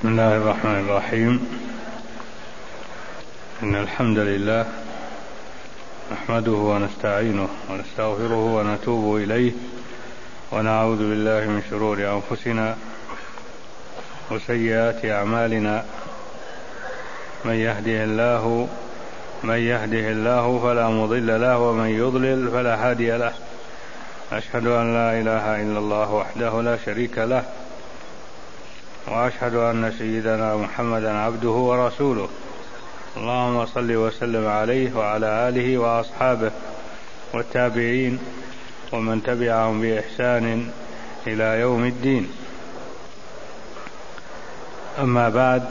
بسم الله الرحمن الرحيم. إن الحمد لله نحمده ونستعينه ونستغفره ونتوب إليه ونعوذ بالله من شرور أنفسنا وسيئات أعمالنا. من يهده الله فلا مضل له ومن يضلل فلا هادي له. أشهد أن لا إله إلا الله وحده لا شريك له، وأشهد أن سيدنا محمدا عبده ورسوله. اللهم صل وسلم عليه وعلى آله وأصحابه والتابعين ومن تبعهم بإحسان إلى يوم الدين. أما بعد،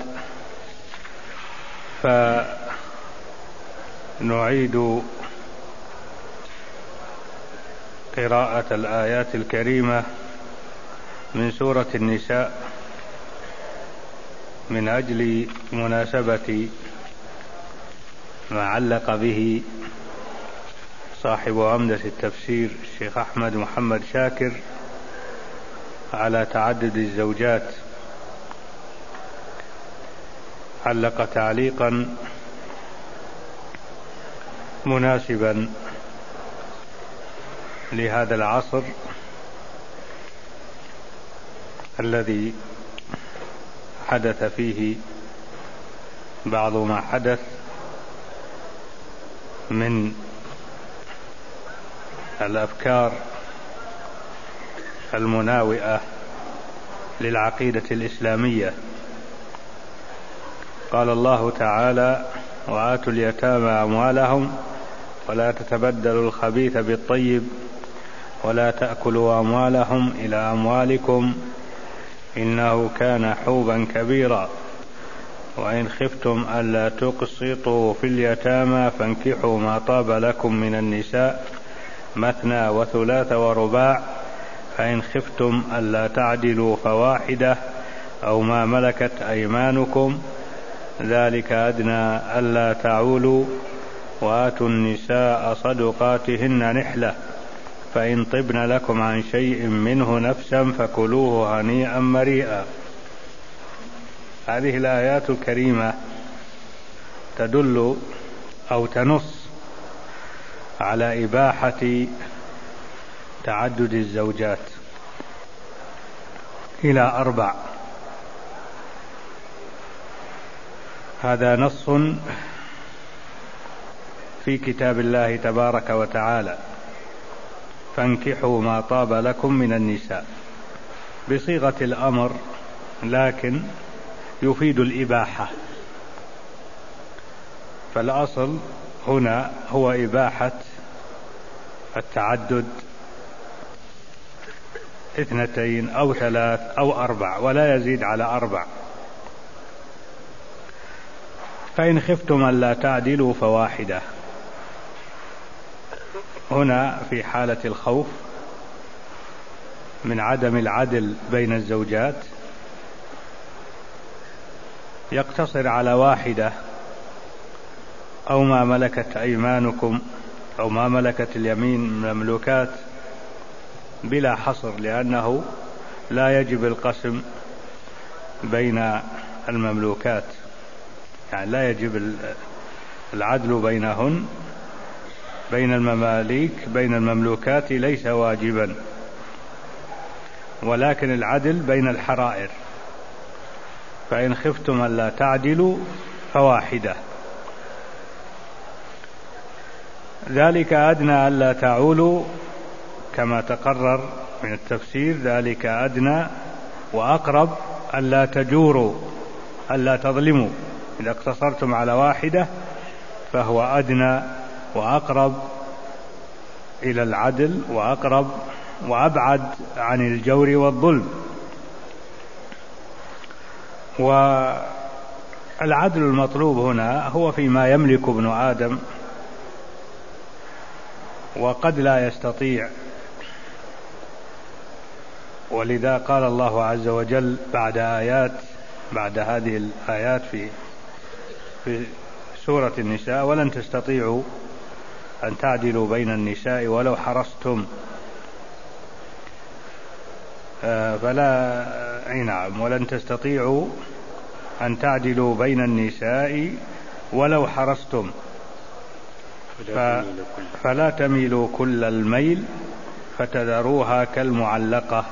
فنعيد قراءة الآيات الكريمة من سورة النساء من أجل مناسبة ما علق به صاحب عمدة التفسير الشيخ أحمد محمد شاكر على تعدد الزوجات. علق تعليقا مناسبا لهذا العصر الذي حدث فيه بعض ما حدث من الأفكار المناوئة للعقيدة الإسلامية. قال الله تعالى: وآتوا اليتامى أموالهم ولا تتبدلوا الخبيث بالطيب ولا تأكلوا أموالهم إلى أموالكم إنه كان حوبا كبيرا وإن خفتم ألا تقسطوا في اليتامى فانكحوا ما طاب لكم من النساء مثنى وثلاث ورباع فإن خفتم ألا تعدلوا فواحدة أو ما ملكت أيمانكم ذلك أدنى ألا تعولوا وآتوا النساء صدقاتهن نحلة فإن طبن لكم عن شيء منه نفسا فكلوه هنيئا مريئا. هذه الآيات الكريمة تدل أو تنص على إباحة تعدد الزوجات إلى 4. هذا نص في كتاب الله تبارك وتعالى: فانكحوا ما طاب لكم من النساء، بصيغة الأمر لكن يفيد الإباحة. فالأصل هنا هو إباحة التعدد 2 أو 3 أو 4 ولا يزيد على 4. فإن خفتم ألا تعدلوا فواحدة، هنا في حالة الخوف من عدم العدل بين الزوجات يقتصر على 1 أو ما ملكت أيمانكم أو ما ملكت اليمين من المملوكات بلا حصر، لأنه لا يجب القسم بين المملوكات، يعني لا يجب العدل بينهن بين المماليك بين المملوكات ليس واجبا، ولكن العدل بين الحرائر. فإن خفتم ألا تعدلوا فواحدة، ذلك أدنى ألا تعولوا، كما تقرر من التفسير ذلك أدنى وأقرب ألا تجوروا ألا تظلموا. إذا اقتصرتم على 1 فهو أدنى وأقرب إلى العدل وأقرب وأبعد عن الجور والظلم. والعدل المطلوب هنا هو فيما يملك ابن آدم، وقد لا يستطيع. ولذا قال الله عز وجل بعد هذه الآيات في سورة النساء: ولن تستطيعوا أن تعدلوا بين النساء ولو حرصتم. فلا نعم ولن تستطيعوا أن تعدلوا بين النساء ولو حرصتم فلا تميلوا كل الميل فتذروها كالمعلقة.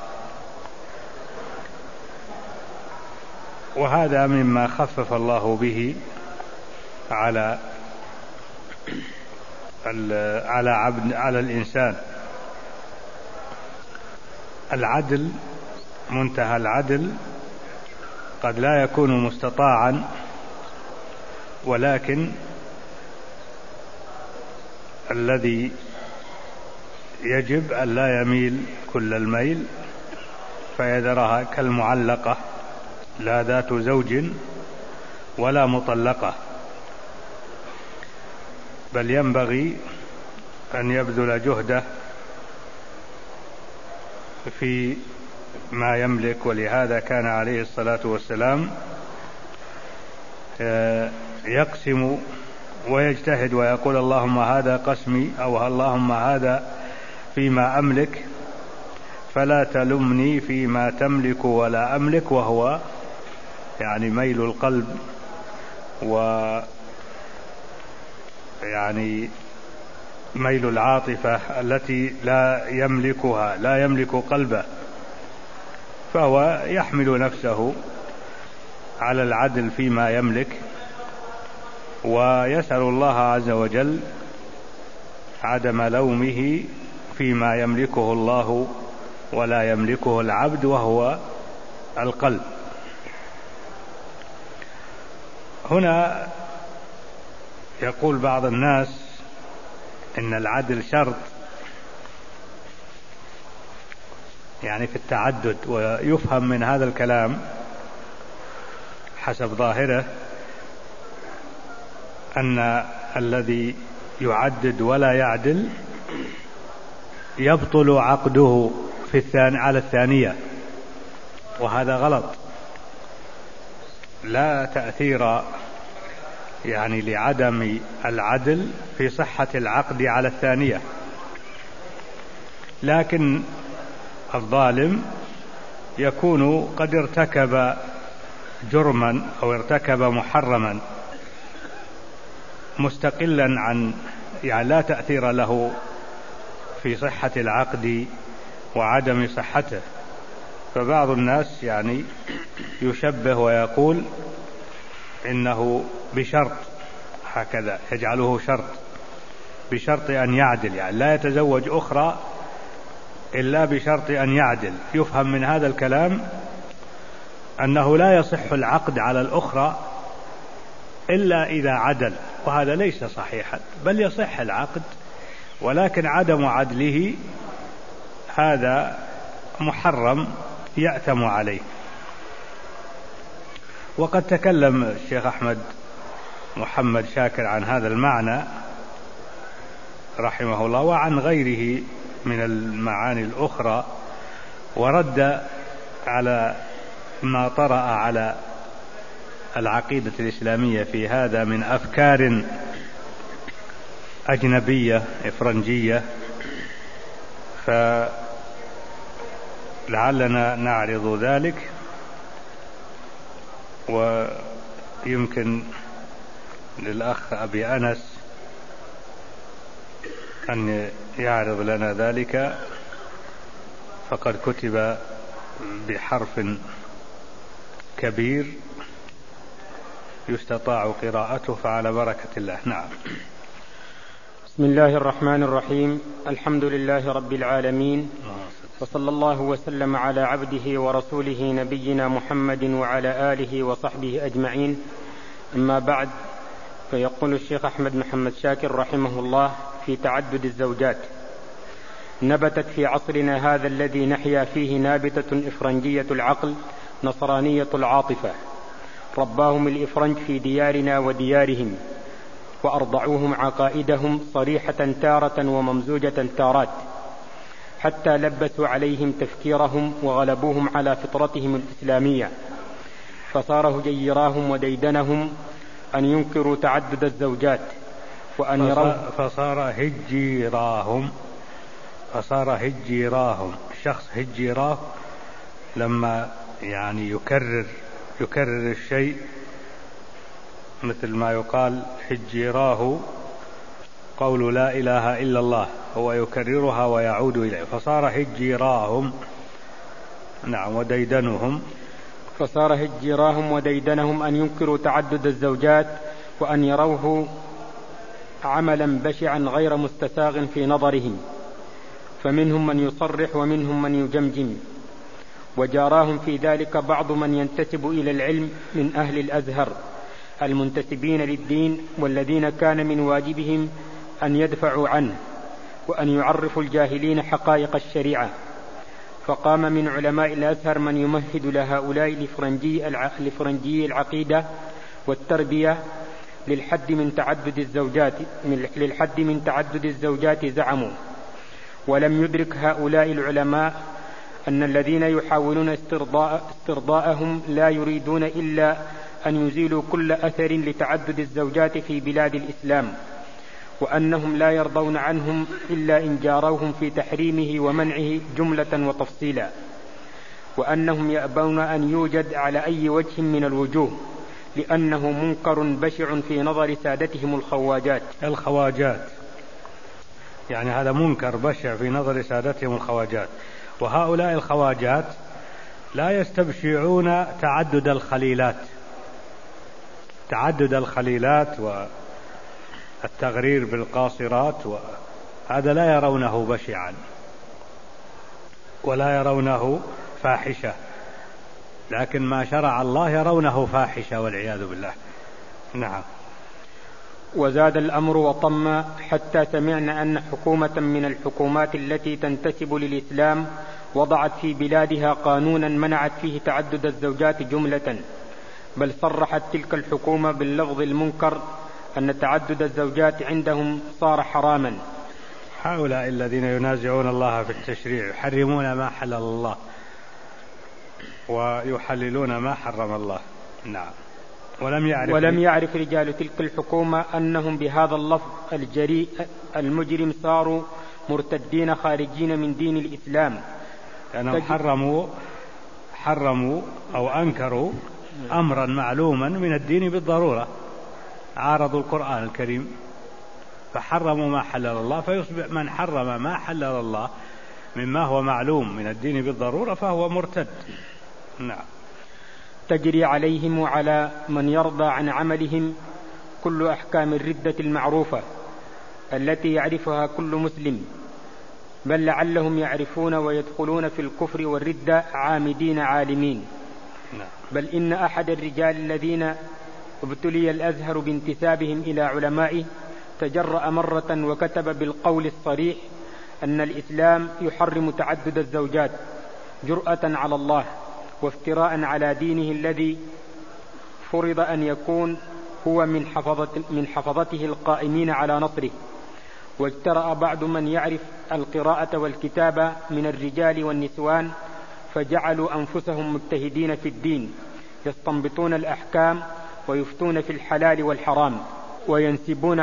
وهذا مما خفف الله به على الإنسان. العدل، منتهى العدل قد لا يكون مستطاعا، ولكن الذي يجب أن لا يميل كل الميل فيذرها كالمعلقة، لا ذات زوج ولا مطلقة، بل ينبغي أن يبذل جهده في ما يملك. ولهذا كان عليه الصلاة والسلام يقسم ويجتهد ويقول اللهم هذا قسمي، أو اللهم هذا فيما أملك فلا تلمني فيما تملك ولا أملك، وهو يعني ميل القلب ويعني ميل العاطفة التي لا يملكها، لا يملك قلبه، فهو يحمل نفسه على العدل فيما يملك، ويسأل الله عز وجل عدم لومه فيما يملكه الله ولا يملكه العبد، وهو القلب. هنا يقول بعض الناس إن العدل شرط يعني في التعدد، ويفهم من هذا الكلام حسب ظاهره أن الذي يعدد ولا يعدل يبطل عقده على الثانية، وهذا غلط. لا تأثير يعني لعدم العدل في صحة العقد على الثانية، لكن الظالم يكون قد ارتكب جرما أو ارتكب محرما مستقلا عن يعني لا تأثير له في صحة العقد وعدم صحته. فبعض الناس يعني يشبه ويقول إنه بشرط، هكذا يجعله شرط، بشرط أن يعدل، يعني لا يتزوج أخرى إلا بشرط أن يعدل. يفهم من هذا الكلام أنه لا يصح العقد على الأخرى إلا إذا عدل، وهذا ليس صحيحا، بل يصح العقد، ولكن عدم عدله هذا محرم يأثم عليه. وقد تكلم الشيخ أحمد محمد شاكر عن هذا المعنى رحمه الله وعن غيره من المعاني الأخرى، ورد على ما طرأ على العقيدة الإسلامية في هذا من أفكار أجنبية إفرنجية، فلعلنا نعرض ذلك، ويمكن للأخ أبي أنس أن يعرض لنا ذلك، فقد كتب بحرف كبير يستطاع قراءته، فعلى بركة الله. نعم. بسم الله الرحمن الرحيم. الحمد لله رب العالمين، وصلى الله وسلم على عبده ورسوله نبينا محمد وعلى آله وصحبه أجمعين. أما بعد، فيقول الشيخ أحمد محمد شاكر رحمه الله في تعدد الزوجات: نبتت في عصرنا هذا الذي نحيا فيه نابتة إفرنجية العقل نصرانية العاطفة، رباهم الإفرنج في ديارنا وديارهم، وأرضعوهم عقائدهم صريحة تارة وممزوجة تارات، حتى لبسوا عليهم تفكيرهم وغلبوهم على فطرتهم الإسلامية، فصار هجيراهم وديدنهم أن ينكروا تعدد الزوجات وأن يروا فصار هجيراهم. الشخص هجيراه لما يعني يكرر الشيء مثل ما يقال حجيراه قول لا إله إلا الله، هو يكررها ويعود إليه، فصار حجيراهم. نعم. وديدنهم، فصار هجيراهم وديدنهم أن ينكروا تعدد الزوجات وأن يروه عملا بشعا غير مستساغ في نظرهم، فمنهم من يصرح ومنهم من يجمجم. وجاراهم في ذلك بعض من ينتسب إلى العلم من أهل الأزهر المنتسبين للدين، والذين كان من واجبهم أن يدفعوا عنه وأن يعرفوا الجاهلين حقائق الشريعة. فقام من علماء الأزهر من يمهد لهؤلاء الفرنجي العقيدة والتربية للحد من تعدد الزوجات زعموا. ولم يدرك هؤلاء العلماء أن الذين يحاولون استرضاءهم لا يريدون إلا أن يزيلوا كل أثر لتعدد الزوجات في بلاد الإسلام، وأنهم لا يرضون عنهم إلا إن جاروهم في تحريمه ومنعه جملة وتفصيلا، وأنهم يأبون أن يوجد على أي وجه من الوجوه، لأنه منكر بشع في نظر سادتهم الخواجات. يعني هذا منكر بشع في نظر سادتهم الخواجات. وهؤلاء الخواجات لا يستبشعون تعدد الخليلات والتغرير بالقاصرات، هذا لا يرونه بشعا ولا يرونه فاحشة، لكن ما شرع الله يرونه فاحشة والعياذ بالله. نعم. وزاد الأمر وطم حتى سمعنا أن حكومة من الحكومات التي تنتسب للإسلام وضعت في بلادها قانونا منعت فيه تعدد الزوجات جملة، بل صرحت تلك الحكومة باللفظ المنكر أن تعدد الزوجات عندهم صار حراما. هؤلاء الذين ينازعون الله في التشريع يحرمون ما حلل الله ويحللون ما حرم الله. نعم. ولم يعرف رجال تلك الحكومة أنهم بهذا اللفظ الجريء المجرم صاروا مرتدين خارجين من دين الإسلام، لأنهم حرموا أو أنكروا أمرا معلوما من الدين بالضرورة، عارضوا القرآن الكريم فحرموا ما حلل الله، فيصبح من حرم ما حلل الله مما هو معلوم من الدين بالضرورة فهو مرتد. نعم. تجري عليهم وعلى من يرضى عن عملهم كل أحكام الردة المعروفة التي يعرفها كل مسلم، بل لعلهم يعرفون ويدخلون في الكفر والردة عامدين عالمين. بل إن أحد الرجال الذين ابتلي الأزهر بانتسابهم إلى علمائه تجرأ مرة وكتب بالقول الصريح أن الإسلام يحرم تعدد الزوجات جرأة على الله وافتراء على دينه الذي فرض أن يكون هو من حفظته القائمين على نصره. واجترأ بعض من يعرف القراءة والكتابة من الرجال والنسوان فجعلوا أنفسهم مجتهدين في الدين، يستنبطون الأحكام ويفتون في الحلال والحرام، ويسبون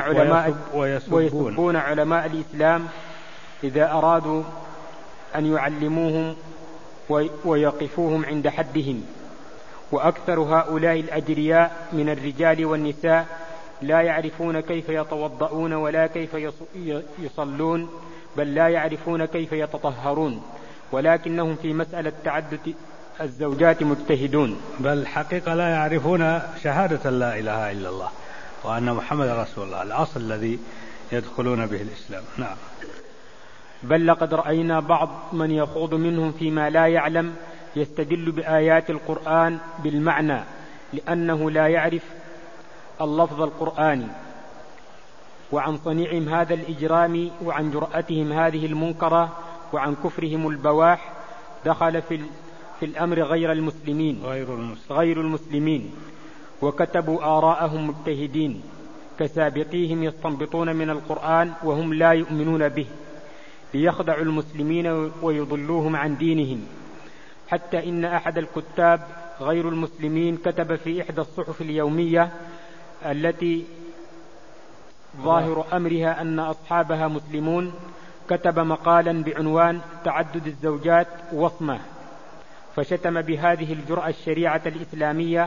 علماء الإسلام إذا أرادوا أن يعلموهم ويقفوهم عند حدهم. وأكثر هؤلاء الأجرياء من الرجال والنساء لا يعرفون كيف يتوضؤون ولا كيف يصلون، بل لا يعرفون كيف يتطهرون، ولكنهم في مسألة تعدد الزوجات مجتهدون، بل حقيقة لا يعرفون شهادة لا إله إلا الله وأن محمد رسول الله، الأصل الذي يدخلون به الإسلام. نعم. بل لقد رأينا بعض من يخوض منهم فيما لا يعلم يستدل بآيات القرآن بالمعنى لأنه لا يعرف اللفظ القرآني. وعن صنيعهم هذا الإجرام وعن جرأتهم هذه المنكرة وعن كفرهم البواح دخل في الأمر غير المسلمين وكتبوا آراءهم مجتهدين كسابقيهم يستنبطون من القرآن وهم لا يؤمنون به ليخدعوا المسلمين ويضلوهم عن دينهم، حتى إن أحد الكتاب غير المسلمين كتب في إحدى الصحف اليومية التي ظاهر أمرها أن أصحابها مسلمون، كتب مقالا بعنوان تعدد الزوجات وصمة، فشتم بهذه الجرأة الشريعة الإسلامية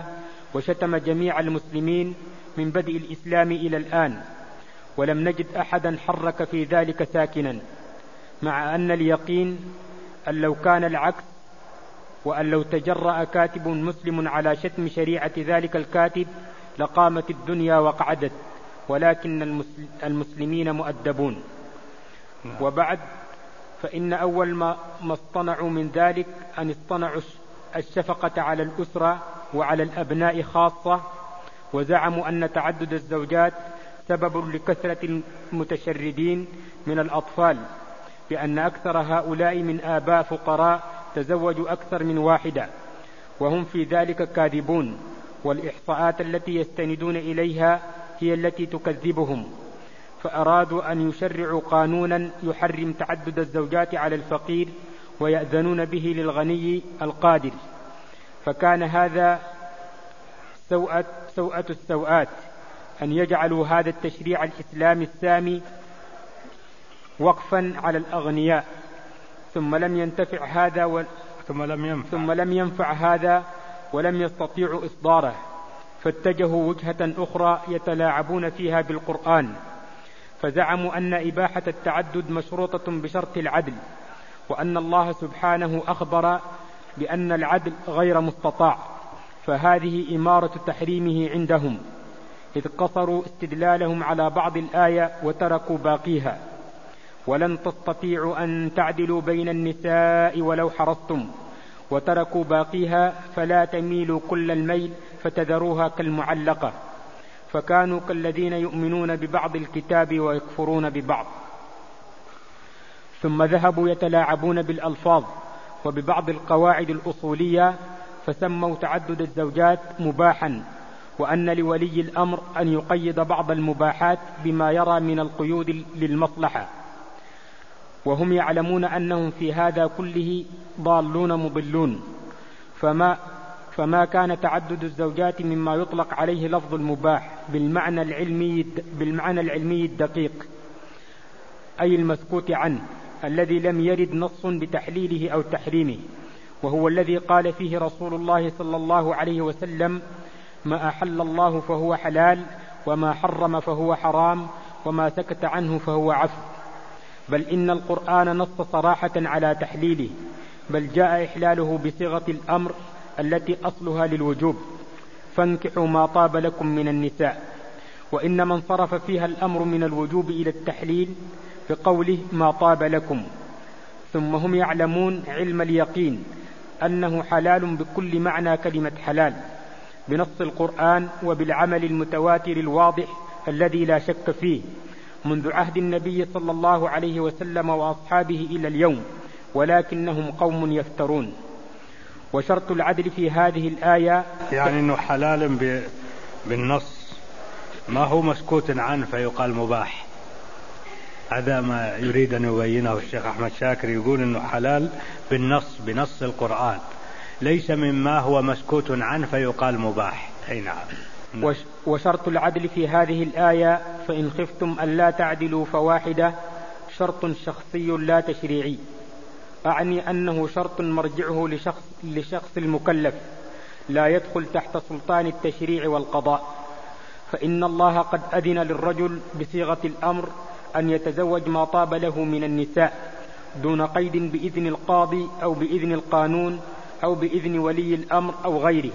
وشتم جميع المسلمين من بدء الإسلام إلى الآن، ولم نجد أحدا حرك في ذلك ساكنا، مع أن اليقين أن لو كان العكس، وأن لو تجرأ كاتب مسلم على شتم شريعة ذلك الكاتب لقامت الدنيا وقعدت، ولكن المسلمين مؤدبون. وبعد، فإن أول ما اصطنعوا من ذلك أن اصطنعوا الشفقة على الأسرة وعلى الأبناء خاصة، وزعموا أن تعدد الزوجات سبب لكثرة المتشردين من الأطفال، بأن أكثر هؤلاء من آباء فقراء تزوجوا أكثر من واحدة، وهم في ذلك كاذبون، والإحصاءات التي يستندون إليها هي التي تكذبهم. فأرادوا أن يشرعوا قانونا يحرم تعدد الزوجات على الفقير ويأذنون به للغني القادر، فكان هذا سوءة السوءات أن يجعلوا هذا التشريع الإسلامي السامي وقفا على الأغنياء، ثم لم ينفع هذا ولم يستطيعوا إصداره، فاتجهوا وجهة أخرى يتلاعبون فيها بالقرآن، فزعموا أن إباحة التعدد مشروطة بشرط العدل، وأن الله سبحانه أخبر بأن العدل غير مستطاع، فهذه إمارة تحريمه عندهم، إذ قصروا استدلالهم على بعض الآية وتركوا باقيها. ولن تستطيعوا أن تعدلوا بين النساء ولو حرصتم، وتركوا باقيها، فلا تميلوا كل الميل فتذروها كالمعلقة، فكانوا كالذين يؤمنون ببعض الكتاب ويكفرون ببعض. ثم ذهبوا يتلاعبون بالألفاظ وببعض القواعد الأصولية، فسموا تعدد الزوجات مباحا، وأن لولي الأمر أن يقيد بعض المباحات بما يرى من القيود للمصلحة، وهم يعلمون أنهم في هذا كله ضالون مضلون. فما كان تعدد الزوجات مما يطلق عليه لفظ المباح بالمعنى العلمي الدقيق، أي المسكوت عنه، الذي لم يرد نص بتحليله أو تحريمه، وهو الذي قال فيه رسول الله صلى الله عليه وسلم: ما أحل الله فهو حلال، وما حرم فهو حرام، وما سكت عنه فهو عفو. بل إن القرآن نص صراحة على تحليله، بل جاء إحلاله بصيغة الأمر التي أصلها للوجوب: فانكحوا ما طاب لكم من النساء. وإنما انصرف فيها الأمر من الوجوب إلى التحليل بقوله ما طاب لكم. ثم هم يعلمون علم اليقين أنه حلال بكل معنى كلمة حلال، بنص القرآن وبالعمل المتواتر الواضح الذي لا شك فيه منذ عهد النبي صلى الله عليه وسلم وأصحابه إلى اليوم، ولكنهم قوم يفترون. وشرط العدل في هذه الآية يعني أنه حلال بالنص، ما هو مسكوت عنه فيقال مباح. هذا ما يريد أن يبينه الشيخ أحمد شاكر، يقول أنه حلال بنص القرآن، ليس مما هو مسكوت عنه فيقال مباح. أي نعم. وشرط العدل في هذه الآية: فإن خفتم ألا تعدلوا فواحدة، شرط شخصي لا تشريعي، أعني أنه شرط مرجعه لشخص المكلف، لا يدخل تحت سلطان التشريع والقضاء. فإن الله قد أذن للرجل بصيغة الأمر أن يتزوج ما طاب له من النساء دون قيد، بإذن القاضي أو بإذن القانون أو بإذن ولي الأمر أو غيره،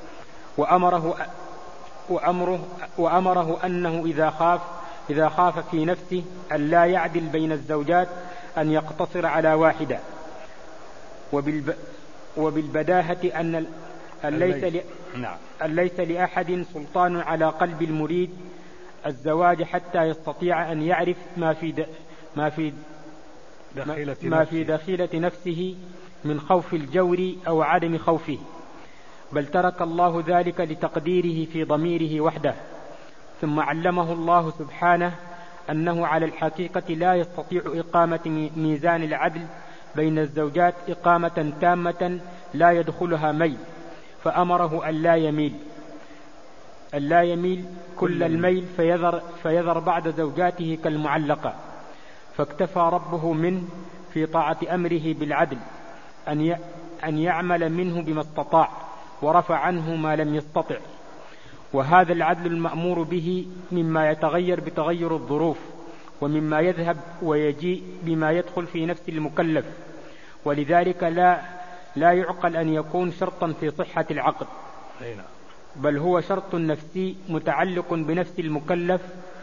وأمره أنه إذا خاف في نفسه أن لا يعدل بين الزوجات أن يقتصر على واحدة. وبالبداهة أن ليس لأحد سلطان على قلب المريد الزواج حتى يستطيع أن يعرف ما في دخيلة نفسه من خوف الجور أو عدم خوفه، بل ترك الله ذلك لتقديره في ضميره وحده. ثم علمه الله سبحانه أنه على الحقيقة لا يستطيع إقامة ميزان العدل بين الزوجات إقامة تامة لا يدخلها ميل، فأمره أن لا يميل كل الميل فيذر بعد زوجاته كالمعلقة. فاكتفى ربه منه في طاعة أمره بالعدل أن يعمل منه بما استطاع، ورفع عنه ما لم يستطع، وهذا العدل المأمور به مما يتغير بتغير الظروف، ومما يذهب ويجيء بما يدخل في نفس المكلف، ولذلك لا يعقل أن يكون شرطا في صحة العقد، بل هو شرط نفسي متعلق بنفس المكلف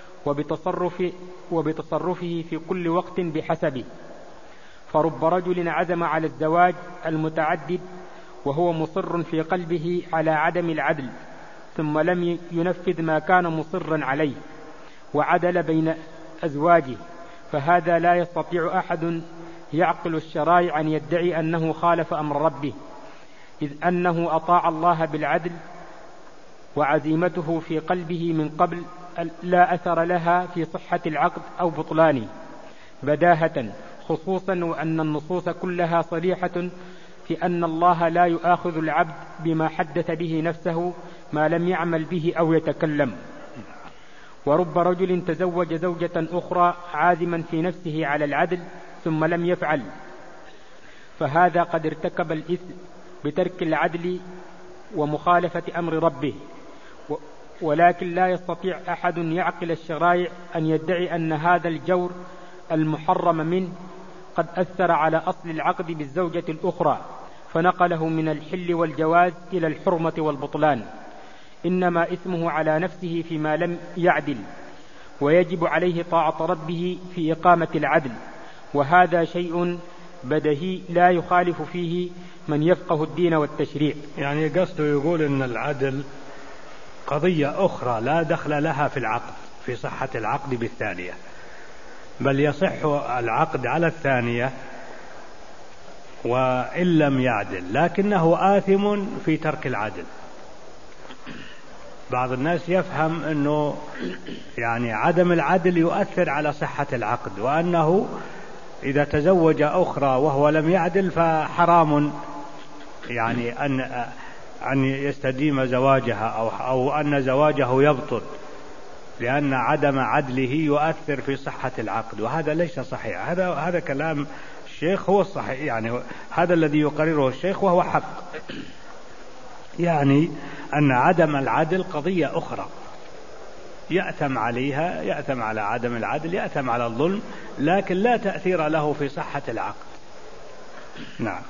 وبتصرفه في كل وقت بحسبه. فرب رجل عزم على الزواج المتعدد وهو مصر في قلبه على عدم العدل، ثم لم ينفذ ما كان مصرا عليه وعدل بين أزواجه، فهذا لا يستطيع أحد يعقل الشرائع أن يدعي أنه خالف أمر ربه، إذ أنه أطاع الله بالعدل، وعزيمته في قلبه من قبل لا أثر لها في صحة العقد أو بطلانه بداهة، خصوصا وأن النصوص كلها صريحة في أن الله لا يؤاخذ العبد بما حدث به نفسه ما لم يعمل به أو يتكلم. ورب رجل تزوج زوجة أخرى عازما في نفسه على العدل ثم لم يفعل، فهذا قد ارتكب الإثم بترك العدل ومخالفة أمر ربه، ولكن لا يستطيع أحد يعقل الشرائع أن يدعي أن هذا الجور المحرم منه قد أثر على أصل العقد بالزوجة الأخرى فنقله من الحل والجواز إلى الحرمة والبطلان، إنما إثمه على نفسه فيما لم يعدل، ويجب عليه طاعة ربه في إقامة العدل، وهذا شيء بديهي لا يخالف فيه من يفقه الدين والتشريع. يعني قصده يقول أن العدل قضية أخرى لا دخل لها في العقد، في صحة العقد بالثانية، بل يصح العقد على الثانية وإن لم يعدل، لكنه آثم في ترك العدل. بعض الناس يفهم أنه يعني عدم العدل يؤثر على صحة العقد، وأنه إذا تزوج أخرى وهو لم يعدل فحرام يعني أن يستديم زواجها أو أن زواجه يبطل، لأن عدم عدله يؤثر في صحة العقد، وهذا ليس صحيح. هذا كلام الشيخ هو الصحيح، يعني هذا الذي يقرره الشيخ وهو حق، يعني أن عدم العدل قضية أخرى يأثم عليها، يأثم على عدم العدل، يأثم على الظلم، لكن لا تأثير له في صحة العقد. نعم.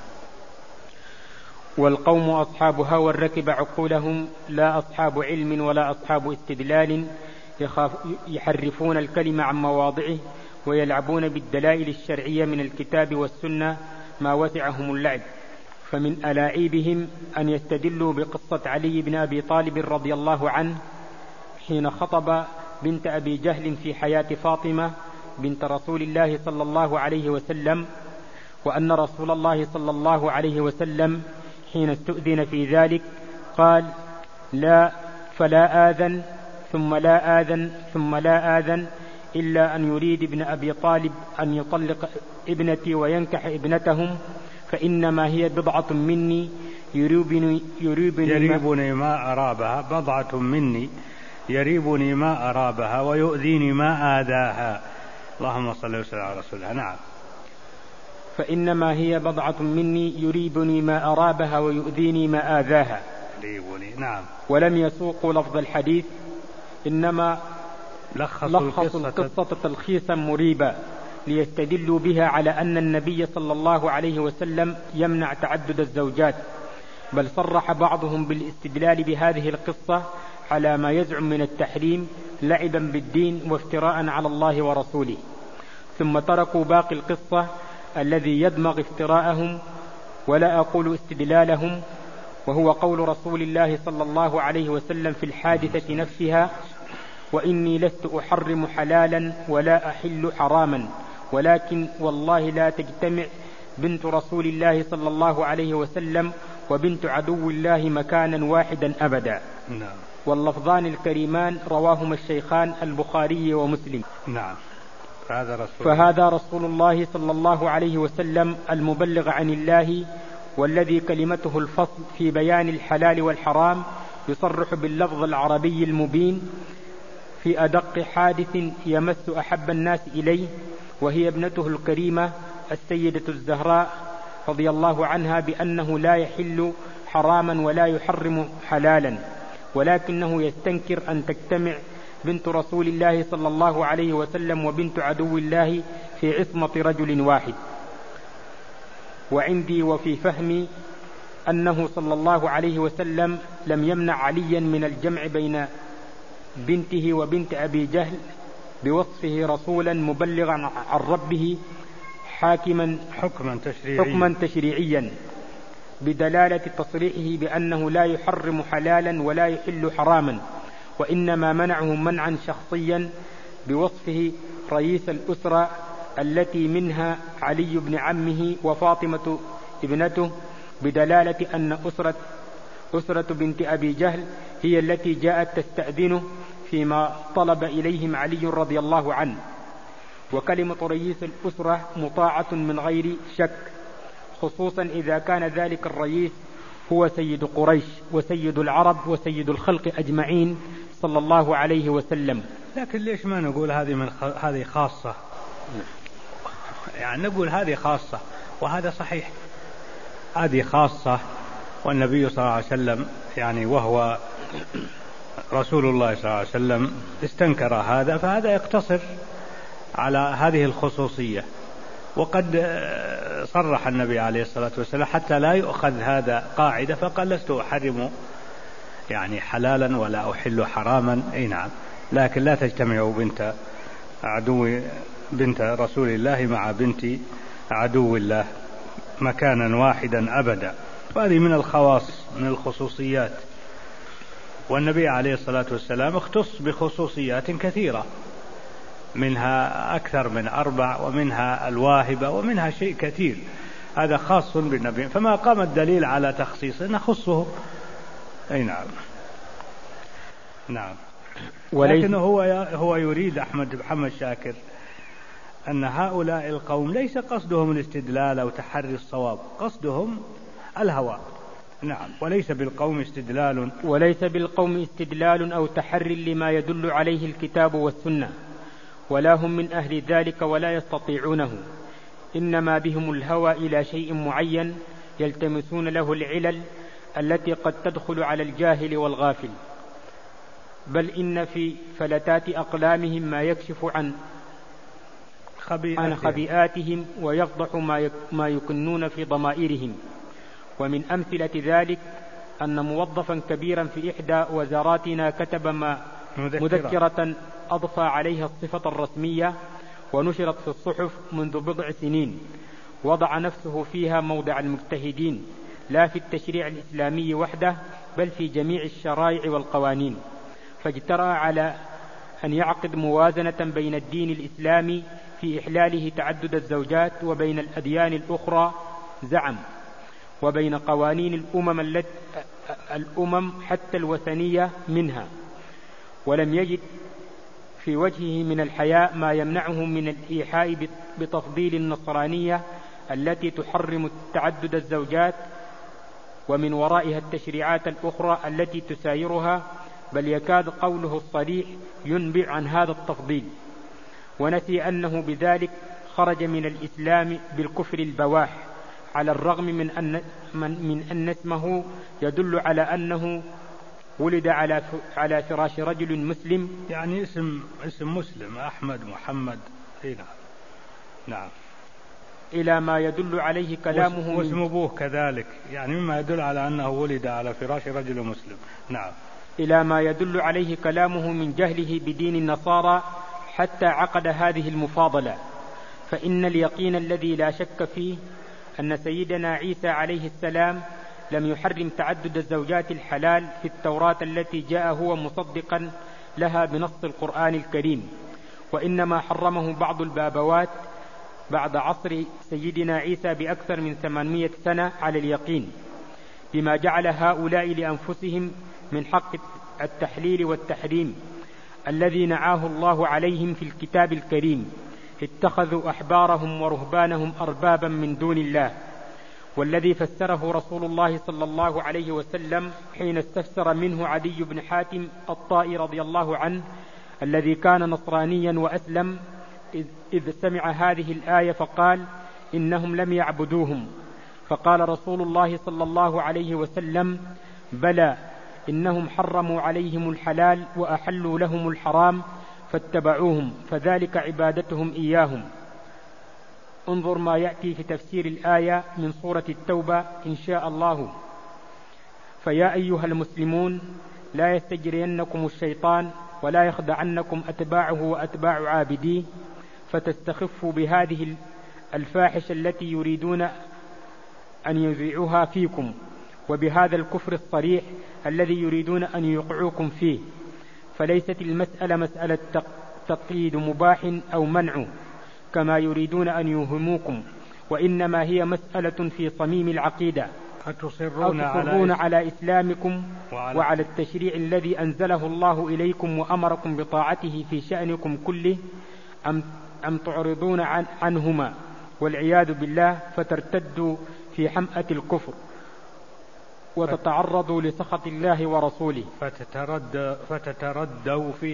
والقوم أصحاب هوى ركب عقولهم، لا أصحاب علم ولا أصحاب استدلال، يحرفون الكلم عن مواضعه ويلعبون بالدلائل الشرعية من الكتاب والسنة ما وسعهم اللعب. فمن ألاعيبهم أن يستدلوا بقصة علي بن أبي طالب رضي الله عنه حين خطب بنت أبي جهل في حياة فاطمة بنت رسول الله صلى الله عليه وسلم، وأن رسول الله صلى الله عليه وسلم حين استؤذن في ذلك قال: لا، فلا آذن ثم لا آذن ثم لا آذن إلا أن يريد ابن أبي طالب أن يطلق ابنتي وينكح ابنتهم، فإنما هي بضعة مني يريبني ما أرابها، بضعة مني يريبني ما أرابها ويؤذيني ما آذاها. اللهم صل وسلم على رسول الله. نعم. فإنما هي بضعة مني يريبني ما أرابها ويؤذيني ما آذاها. نعم. ولم يسوقوا لفظ الحديث، إنما لخصوا القصة تلخيصا مريبا ليستدلوا بها على أن النبي صلى الله عليه وسلم يمنع تعدد الزوجات، بل صرح بعضهم بالاستدلال بهذه القصة على ما يزعم من التحريم لعبا بالدين وافتراء على الله ورسوله، ثم تركوا باقي القصة الذي يدمغ افتراءهم ولا أقول استدلالهم، وهو قول رسول الله صلى الله عليه وسلم في الحادثة نفسها: وإني لست أحرم حلالا ولا أحل حراما، ولكن والله لا تجتمع بنت رسول الله صلى الله عليه وسلم وبنت عدو الله مكانا واحدا أبدا. نعم. واللفظان الكريمان رواهما الشيخان البخاري ومسلم. نعم. فهذا رسول الله صلى الله عليه وسلم المبلغ عن الله، والذي كلمته الفصل في بيان الحلال والحرام، يصرح باللفظ العربي المبين في أدق حادث يمس أحب الناس إليه، وهي ابنته الكريمة السيدة الزهراء رضي الله عنها، بأنه لا يحل حراما ولا يحرم حلالا، ولكنه يستنكر أن تجتمع بنت رسول الله صلى الله عليه وسلم وبنت عدو الله في عصمة رجل واحد. وعندي وفي فهمي أنه صلى الله عليه وسلم لم يمنع عليا من الجمع بين بنته وبنت أبي جهل بوصفه رسولا مبلغا عن ربه حكما تشريعيا بدلالة تصريحه بأنه لا يحرم حلالا ولا يحل حراما، وإنما منعه منعا شخصيا بوصفه رئيس الأسرة التي منها علي بن عمه وفاطمة ابنته، بدلالة أن أسرة بنت أبي جهل هي التي جاءت تستأذنه فيما طلب إليهم علي رضي الله عنه. وكلمة رئيس الأسرة مطاعة من غير شك، خصوصا إذا كان ذلك الرئيس هو سيد قريش وسيد العرب وسيد الخلق أجمعين صلى الله عليه وسلم. لكن ليش ما نقول هذه خاصة؟ يعني نقول هذه خاصة وهذا صحيح، هذه خاصة والنبي صلى الله عليه وسلم يعني وهو رسول الله صلى الله عليه وسلم استنكر هذا، فهذا يقتصر على هذه الخصوصية. وقد صرح النبي عليه الصلاة والسلام حتى لا يؤخذ هذا قاعدة فقال لست أحرم يعني حلالا ولا أحل حراما، أي نعم، لكن لا تجتمع بنت رسول الله مع بنت عدو الله مكانا واحدا أبدا. وهذه من الخواص من الخصوصيات، والنبي عليه الصلاة والسلام اختص بخصوصيات كثيرة، منها أكثر من 4 ومنها الواهبة ومنها شيء كثير، هذا خاص بالنبي، فما قام الدليل على تخصيصه نخصه. أي نعم نعم. ولكن هو يريد محمد شاكر أن هؤلاء القوم ليس قصدهم الاستدلال أو تحري الصواب، قصدهم الهوى. نعم. وليس بالقوم استدلال أو تحري لما يدل عليه الكتاب والسنة، ولا هم من أهل ذلك ولا يستطيعونه، إنما بهم الهوى إلى شيء معين يلتمسون له العلل التي قد تدخل على الجاهل والغافل. بل إن في فلتات أقلامهم ما يكشف عن خبيئاتهم ويفضح ما يكنون في ضمائرهم. ومن أمثلة ذلك أن موظفا كبيرا في إحدى وزاراتنا كتب مذكرة أضفى عليها الصفة الرسمية ونشرت في الصحف منذ بضع سنين، وضع نفسه فيها موضع المجتهدين لا في التشريع الإسلامي وحده بل في جميع الشرائع والقوانين، فاجترأ على أن يعقد موازنة بين الدين الإسلامي في إحلاله تعدد الزوجات وبين الأديان الأخرى زعم، وبين قوانين الأمم حتى الوثنية منها، ولم يجد في وجهه من الحياء ما يمنعه من الإيحاء بتفضيل النصرانية التي تحرم تعدد الزوجات ومن ورائها التشريعات الأخرى التي تسايرها، بل يكاد قوله الصريح ينبع عن هذا التفضيل، ونسي أنه بذلك خرج من الإسلام بالكفر البواح، على الرغم من أن اسمه يدل على أنه ولد على فراش رجل مسلم، يعني اسم مسلم أحمد محمد. نعم. إلى ما يدل عليه كلامه واسم أبوه كذلك، يعني مما يدل على أنه ولد على فراش رجل مسلم. نعم. إلى ما يدل عليه كلامه من جهله بدين النصارى حتى عقد هذه المفاضلة. فإن اليقين الذي لا شك فيه أن سيدنا عيسى عليه السلام لم يحرم تعدد الزوجات الحلال في التوراة التي جاء هو مصدقا لها بنص القرآن الكريم، وإنما حرمه بعض البابوات بعد عصر سيدنا عيسى بأكثر من 800 سنة على اليقين، بما جعل هؤلاء لأنفسهم من حق التحليل والتحريم الذي نعاه الله عليهم في الكتاب الكريم. اتخذوا أحبارهم ورهبانهم أربابا من دون الله، والذي فسره رسول الله صلى الله عليه وسلم حين استفسر منه عدي بن حاتم الطائي رضي الله عنه الذي كان نصرانيا وأسلم، إذ سمع هذه الآية فقال إنهم لم يعبدوهم، فقال رسول الله صلى الله عليه وسلم بلى إنهم حرموا عليهم الحلال وأحلوا لهم الحرام فاتبعوهم، فذلك عبادتهم إياهم. انظر ما يأتي في تفسير الآية من سورة التوبة إن شاء الله. فيا أيها المسلمون لا يستجرينكم الشيطان ولا يخدعنكم أتباعه وأتباع عابديه فتستخفوا بهذه الفاحشة التي يريدون أن يذيعوها فيكم، وبهذا الكفر الصريح الذي يريدون أن يوقعوكم فيه. فليست المسألة مسألة تقييد مباح أو منع كما يريدون أن يوهموكم، وإنما هي مسألة في صميم العقيدة. أتصرون على إسلامكم وعلى التشريع الذي أنزله الله إليكم وأمركم بطاعته في شأنكم كله، أم تعرضون عنهما والعياذ بالله فترتدوا في حمأة الكفر وتتعرضوا لسخط الله ورسوله. فتتردوا في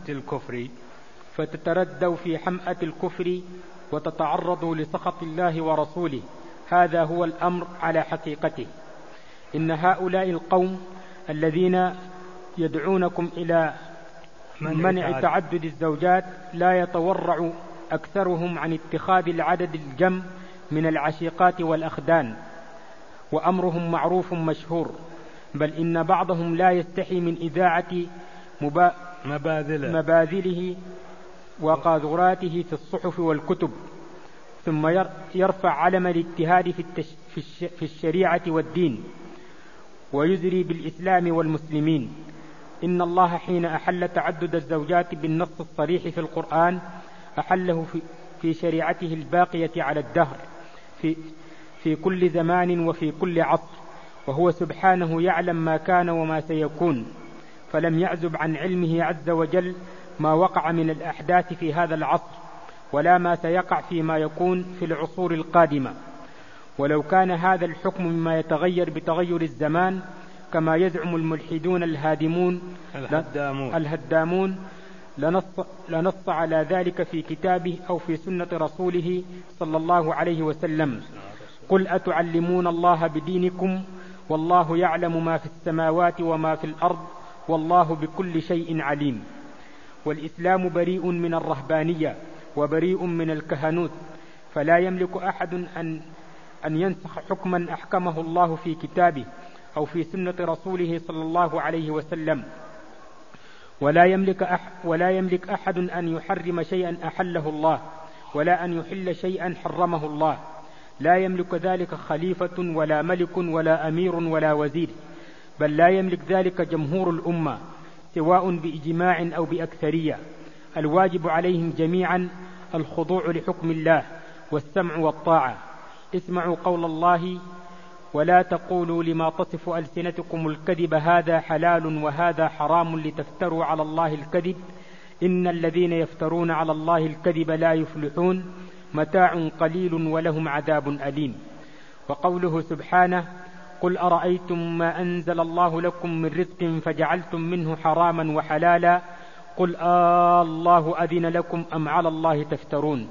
حمأة الكفر وتتعرضوا لسخط الله ورسوله. هذا هو الأمر على حقيقته. إن هؤلاء القوم الذين يدعونكم إلى منع تعدد الزوجات لا يتورع أكثرهم عن اتخاذ العدد الجم من العشيقات والأخدان، وأمرهم معروف مشهور، بل إن بعضهم لا يستحي من إذاعة مباذله وقاذوراته في الصحف والكتب، ثم يرفع علم الاجتهاد في الشريعة والدين ويزري بالإسلام والمسلمين. إن الله حين أحل تعدد الزوجات بالنص الصريح في القرآن أحله في شريعته الباقية على الدهر في كل زمان وفي كل عصر، وهو سبحانه يعلم ما كان وما سيكون، فلم يعزب عن علمه عز وجل ما وقع من الأحداث في هذا العصر ولا ما سيقع فيما يكون في العصور القادمة. ولو كان هذا الحكم مما يتغير بتغير الزمان كما يزعم الملحدون الهدامون لنص على ذلك في كتابه أو في سنة رسوله صلى الله عليه وسلم. قل أتعلمون الله بدينكم والله يعلم ما في السماوات وما في الأرض والله بكل شيء عليم. والإسلام بريء من الرهبانية وبريء من الكهنوت، فلا يملك أحد أن ينسخ حكما أحكمه الله في كتابه أو في سنة رسوله صلى الله عليه وسلم، ولا يملك أحد أن يحرم شيئا أحله الله ولا أن يحل شيئا حرمه الله. لا يملك ذلك خليفة ولا ملك ولا أمير ولا وزير، بل لا يملك ذلك جمهور الأمة سواء بإجماع أو بأكثرية. الواجب عليهم جميعا الخضوع لحكم الله والسمع والطاعة. اسمعوا قول الله ولا تقولوا لما تصف ألسنتكم الكذب هذا حلال وهذا حرام لتفتروا على الله الكذب إن الذين يفترون على الله الكذب لا يفلحون متاع قليل ولهم عذاب أليم. وقوله سبحانه قل أرأيتم ما أنزل الله لكم من رزق فجعلتم منه حراما وحلالا قل الله أذن لكم أم على الله تفترون.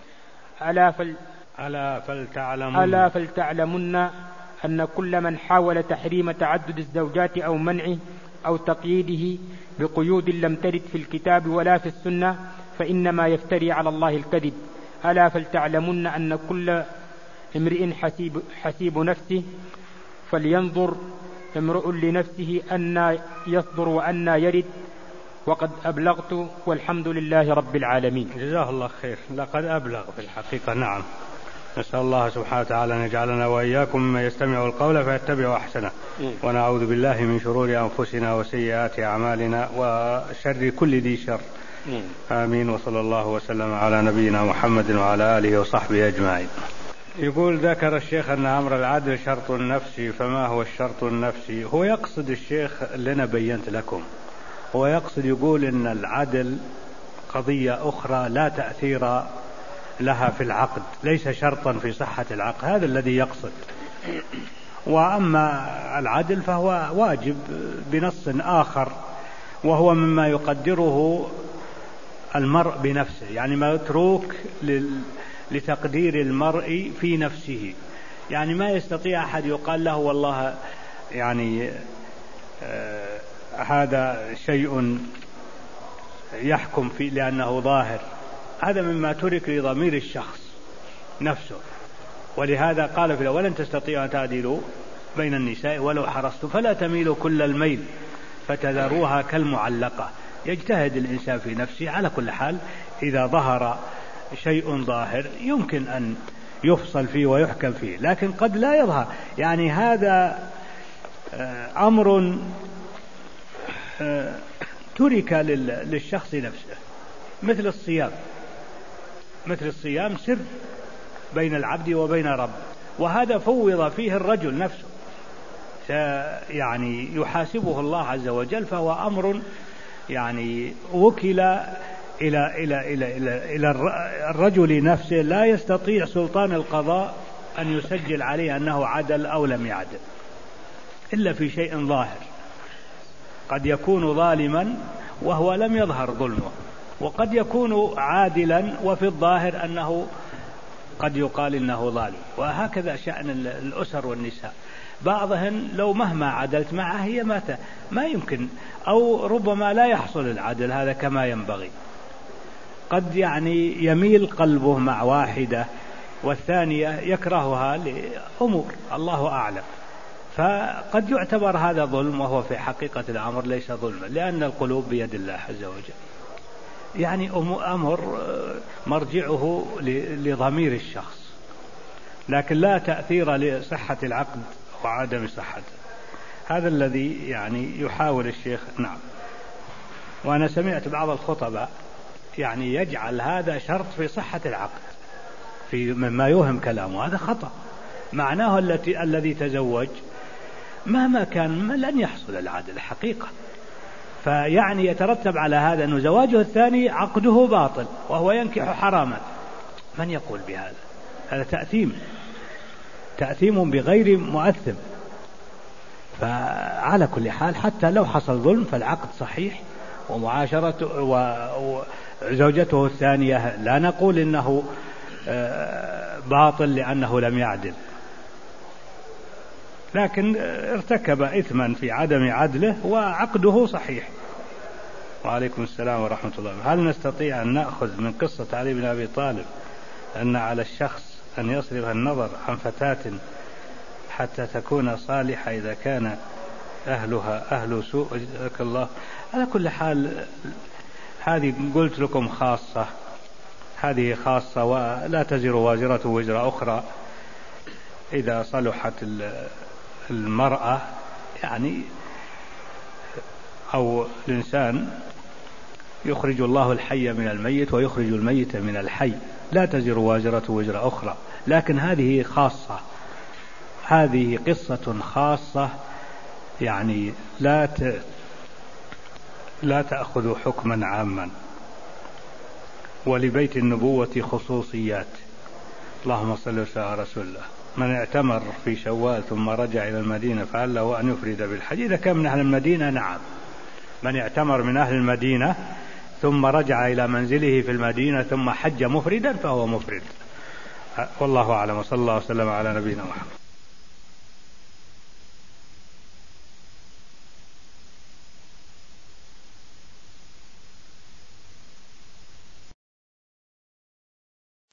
ألا فلتعلمن أن كل من حاول تحريم تعدد الزوجات أو منعه أو تقييده بقيود لم ترد في الكتاب ولا في السنة فإنما يفتري على الله الكذب. ألا فلتعلمن أن كل امرئ حسيب نفسه فلينظر امرؤ لنفسه أن يصدر وأن يرد. وقد أبلغت والحمد لله رب العالمين. جزاه الله خير. لقد أبلغ في الحقيقة. نعم. نسأل الله سبحانه وتعالى أن يجعلنا وإياكم مما يستمع القول فيتبع أحسنه، ونعوذ بالله من شرور أنفسنا وسيئات أعمالنا وشر كل ذي شر. آمين. وصلى الله وسلم على نبينا محمد وعلى آله وصحبه أجمعين. يقول ذكر الشيخ أن أمر العدل شرط نفسي، فما هو الشرط النفسي؟ هو يقصد الشيخ اللي أنا بينت لكم، هو يقصد يقول إن العدل قضية أخرى لا تأثير لها في العقد، ليس شرطا في صحة العقد، هذا الذي يقصد. وأما العدل فهو واجب بنص آخر، وهو مما يقدره المرء بنفسه، يعني متروك لتقدير المرء في نفسه. يعني ما يستطيع أحد يقال له والله يعني هذا شيء يحكم فيه لأنه ظاهر، هذا مما ترك لضمير الشخص نفسه. ولهذا قال في ولن تستطيعوا أن تعدلوا بين النساء ولو حرصتم فلا تميلوا كل الميل فتذروها كالمعلقة. يجتهد الإنسان في نفسه. على كل حال إذا ظهر شيء ظاهر يمكن أن يفصل فيه ويحكم فيه، لكن قد لا يظهر. يعني هذا أمر ترك للشخص نفسه، مثل الصيام سر بين العبد وبين رب، وهذا فوض فيه الرجل نفسه، يعني يحاسبه الله عز وجل، فهو أمر يعني وكل إلى الرجل نفسه، لا يستطيع سلطان القضاء أن يسجل عليه أنه عدل أو لم يعدل إلا في شيء ظاهر. قد يكون ظالما وهو لم يظهر ظلمه، وقد يكون عادلا وفي الظاهر أنه قد يقال إنه ظالم. وهكذا شأن الأسر والنساء، بعضهن لو مهما عدلت معه هي ما يمكن، أو ربما لا يحصل العدل هذا كما ينبغي. قد يعني يميل قلبه مع واحدة والثانية يكرهها لأمور الله أعلم، فقد يعتبر هذا ظلم، وهو في حقيقة الأمر ليس ظلما، لأن القلوب بيد الله عز وجل. يعني أمر مرجعه لضمير الشخص، لكن لا تأثير لصحة العقد وعدم صحته. هذا الذي يعني يحاول الشيخ. نعم. وأنا سمعت بعض الخطباء يعني يجعل هذا شرط في صحة العقد في مما يوهم كلامه، هذا خطأ. معناه الذي تزوج مهما كان لن يحصل العدل حقيقة، فيعني يترتب على هذا أن زواجه الثاني عقده باطل وهو ينكح حراما. من يقول بهذا؟ هذا تأثيم بغير مؤثم. فعلى كل حال حتى لو حصل ظلم فالعقد صحيح، ومعاشرته وزوجته الثانية لا نقول إنه باطل لأنه لم يعدل، لكن ارتكب إثما في عدم عدله وعقده صحيح. وعليكم السلام ورحمة الله. هل نستطيع أن نأخذ من قصة علي بن أبي طالب أن على الشخص أن يصرف النظر عن فتاة حتى تكون صالحة إذا كان أهلها أهل سوء؟ جزاك الله. على كل حال هذه قلت لكم خاصة، هذه خاصة ولا تزر وازرة وزر أخرى. إذا صلحت المرأة يعني أو الإنسان يخرج الله الحي من الميت ويخرج الميت من الحي، لا تزر وازرة وزر أخرى. لكن هذه خاصة، هذه قصة خاصة، يعني لا تأخذ حكما عاما. ولبيت النبوة خصوصيات. اللهم صل وسلم على رسول الله. من اعتمر في شوال ثم رجع إلى المدينة فعله أن يفرد بالحج. إذا كان من أهل المدينة نعم، من اعتمر من أهل المدينة ثم رجع إلى منزله في المدينة ثم حج مفردا فهو مفرد. والله أعلم، وصلى الله وسلم على نبينا محمد.